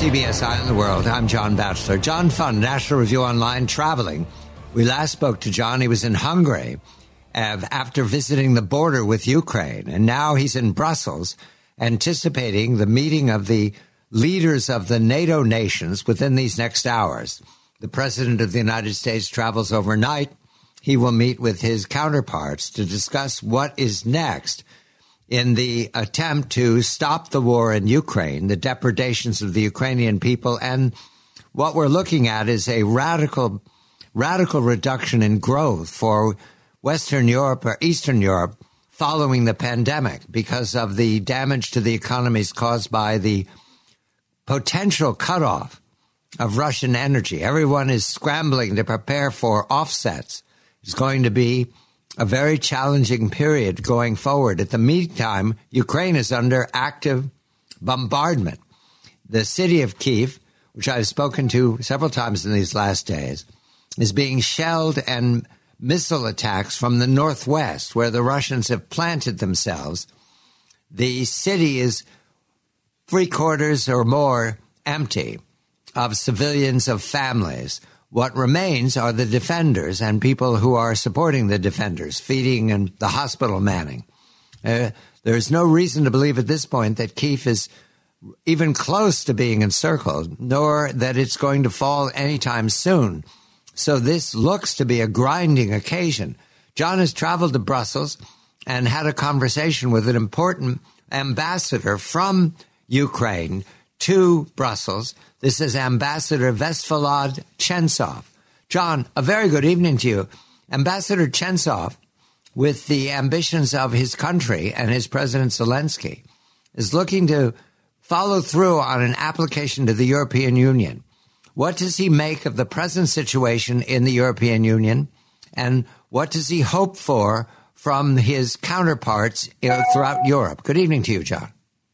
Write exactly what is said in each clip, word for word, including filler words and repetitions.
C B S Eye on the World. I'm John Batchelor. John Fund, National Review Online, traveling. We last spoke to John. He was in Hungary uh, after visiting the border with Ukraine. And now he's in Brussels, anticipating the meeting of the leaders of the NATO nations within these next hours. The President of the United States travels overnight. He will meet with his counterparts to discuss what is next in the attempt to stop the war in Ukraine, the depredations of the Ukrainian people. And what we're looking at is a radical, radical reduction in growth for Western Europe or Eastern Europe following the pandemic because of the damage to the economies caused by the potential cutoff of Russian energy. Everyone is scrambling to prepare for offsets. It's going to be a very challenging period going forward. At the meantime, Ukraine is under active bombardment. The city of Kyiv, which I've spoken to several times in these last days, is being shelled and missile attacks from the northwest, where the Russians have planted themselves. The city is three quarters or more empty of civilians, of families. What remains are the defenders and people who are supporting the defenders, feeding and the hospital manning. Uh, there's no reason to believe at this point that Kyiv is even close to being encircled, nor that it's going to fall anytime soon. So this looks to be a grinding occasion. John has traveled to Brussels and had a conversation with an important ambassador from Ukraine to Brussels. This is Ambassador Vsevolod Chensov. John, a very good evening to you. Ambassador Chensov, with the ambitions of his country and his President Zelensky, is looking to follow through on an application to the European Union. What does he make of the present situation in the European Union, and what does he hope for from his counterparts throughout Europe? Good evening to you, John.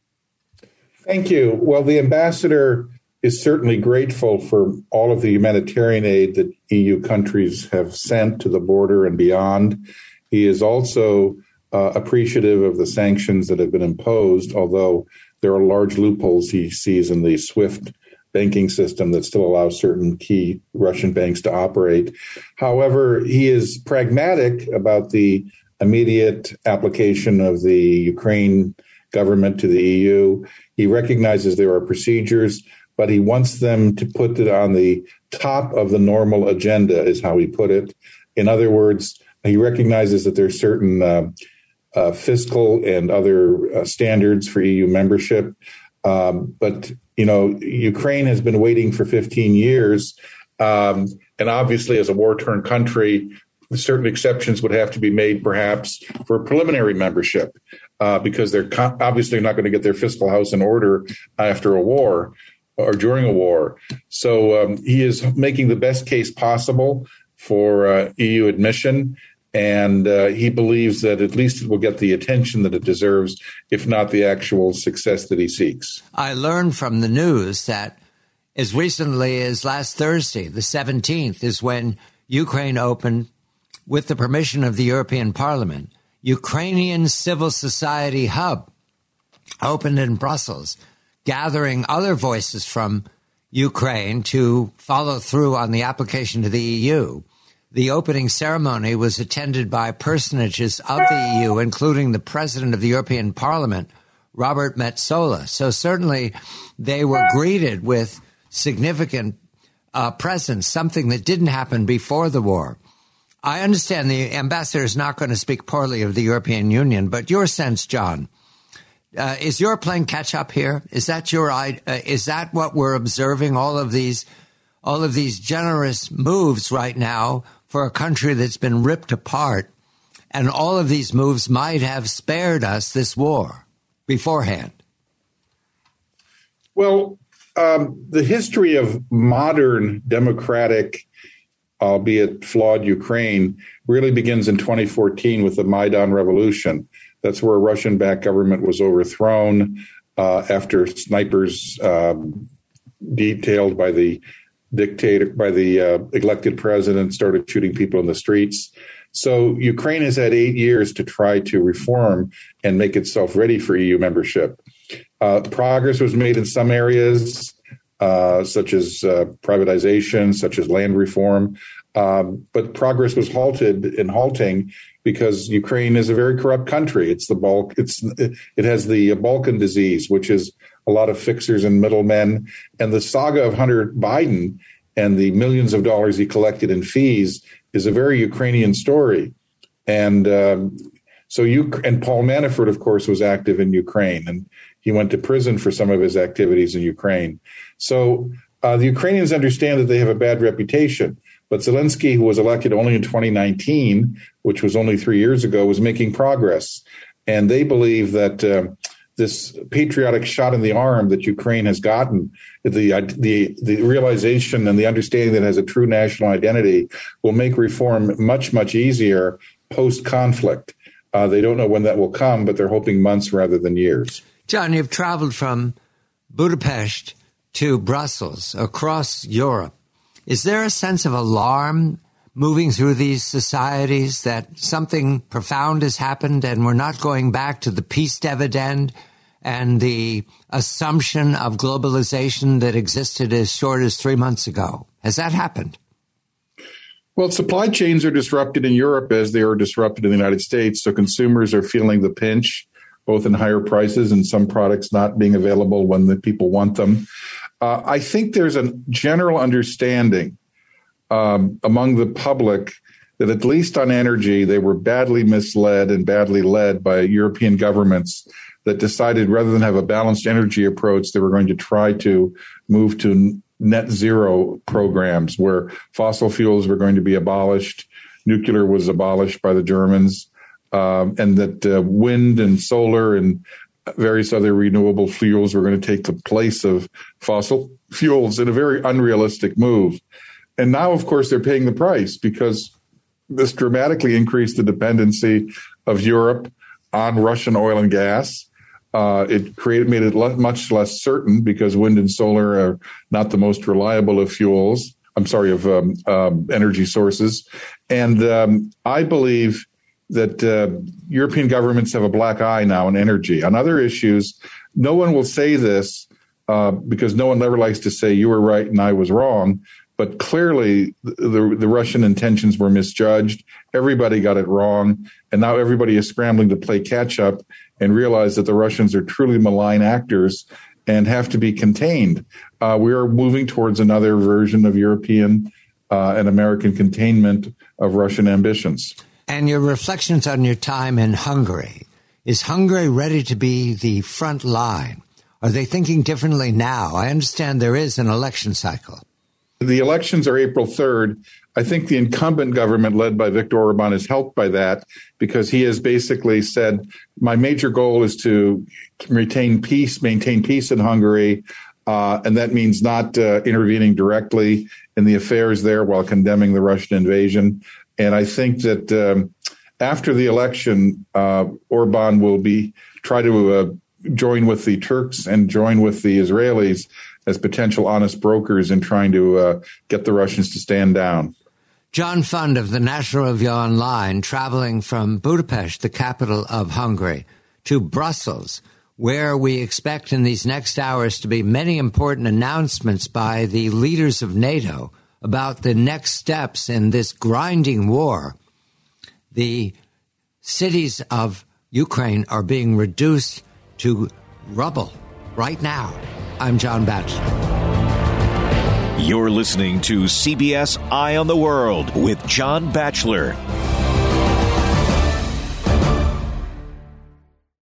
Thank you. Well, the ambassador is certainly grateful for all of the humanitarian aid that E U countries have sent to the border and beyond. He is also uh, appreciative of the sanctions that have been imposed, although there are large loopholes he sees in the SWIFT banking system that still allows certain key Russian banks to operate. However, he is pragmatic about the immediate application of the Ukraine government to the E U. He recognizes there are procedures, but he wants them to put it on the top of the normal agenda, is how he put it. In other words, he recognizes that there's certain uh, uh, fiscal and other uh, standards for E U membership. Um, but, you know, Ukraine has been waiting for fifteen years. Um, and obviously, as a war-torn country, certain exceptions would have to be made, perhaps, for preliminary membership. Uh, because they're co- obviously not going to get their fiscal house in order after a war or during a war. So um, he is making the best case possible for uh, E U admission, and uh, he believes that at least it will get the attention that it deserves, if not the actual success that he seeks. I learned from the news that as recently as last Thursday, the seventeenth, is when Ukraine opened, with the permission of the European Parliament, Ukrainian Civil Society Hub opened in Brussels, gathering other voices from Ukraine to follow through on the application to the E U. The opening ceremony was attended by personages of the E U, including the President of the European Parliament, Robert Metsola. So certainly they were greeted with significant uh, presence, something that didn't happen before the war. I understand the ambassador is not going to speak poorly of the European Union, but your sense, John, uh, is Europe playing catch up here? Is that your uh, is that what we're observing? All of these, all of these generous moves right now for a country that's been ripped apart, and all of these moves might have spared us this war beforehand. Well, um, the history of modern democratic, albeit flawed, Ukraine really begins in twenty fourteen with the Maidan Revolution. That's where a Russian-backed government was overthrown uh, after snipers um, detailed by the dictator, by the uh, elected president, started shooting people in the streets. So Ukraine has had eight years to try to reform and make itself ready for E U membership. Uh, progress was made in some areas. uh, such as uh, privatization, such as land reform. Um, but progress was halted and halting because Ukraine is a very corrupt country. It's the bulk. It's it has the Balkan disease, which is a lot of fixers and middlemen. And the saga of Hunter Biden and the millions of dollars he collected in fees is a very Ukrainian story. And um, so you and Paul Manafort, of course, was active in Ukraine, and he went to prison for some of his activities in Ukraine. So uh, the Ukrainians understand that they have a bad reputation. But Zelensky, who was elected only in twenty nineteen, which was only three years ago, was making progress. And they believe that uh, this patriotic shot in the arm that Ukraine has gotten, the, the, the realization and the understanding that it has a true national identity, will make reform much, much easier post-conflict. Uh, they don't know when that will come, but they're hoping months rather than years. John, you've traveled from Budapest to Brussels, across Europe. Is there a sense of alarm moving through these societies that something profound has happened and we're not going back to the peace dividend and the assumption of globalization that existed as short as three months ago? Has that happened? Well, supply chains are disrupted in Europe as they are disrupted in the United States. So consumers are feeling the pinch, both in higher prices and some products not being available when the people want them. Uh, I think there's a general understanding um, among the public that at least on energy, they were badly misled and badly led by European governments that decided rather than have a balanced energy approach, they were going to try to move to net zero programs where fossil fuels were going to be abolished. Nuclear was abolished by the Germans, um, and that uh, wind and solar and various other renewable fuels were going to take the place of fossil fuels in a very unrealistic move. And now, of course, they're paying the price because this dramatically increased the dependency of Europe on Russian oil and gas. Uh, it created made it le- much less certain because wind and solar are not the most reliable of fuels. I'm sorry, of um, um, energy sources. And um, I believe that uh, European governments have a black eye now on energy. On other issues, no one will say this uh, because no one ever likes to say you were right and I was wrong. But clearly, the, the, the Russian intentions were misjudged. Everybody got it wrong. And now everybody is scrambling to play catch up and realize that the Russians are truly malign actors and have to be contained. Uh, we are moving towards another version of European uh, and American containment of Russian ambitions. And your reflections on your time in Hungary. Is Hungary ready to be the front line? Are they thinking differently now? I understand there is an election cycle. The elections are April third. I think the incumbent government led by Viktor Orban is helped by that because he has basically said, my major goal is to retain peace, maintain peace in Hungary. Uh, and that means not uh, intervening directly in the affairs there while condemning the Russian invasion. And I think that um, after the election, uh, Orban will be try to uh, join with the Turks and join with the Israelis as potential honest brokers in trying to uh, get the Russians to stand down. John Fund of the National Review Online, traveling from Budapest, the capital of Hungary, to Brussels, where we expect in these next hours to be many important announcements by the leaders of NATO about the next steps in this grinding war. The cities of Ukraine are being reduced to rubble right now. I'm John Batchelor. You're listening to C B S Eye on the World with John Batchelor.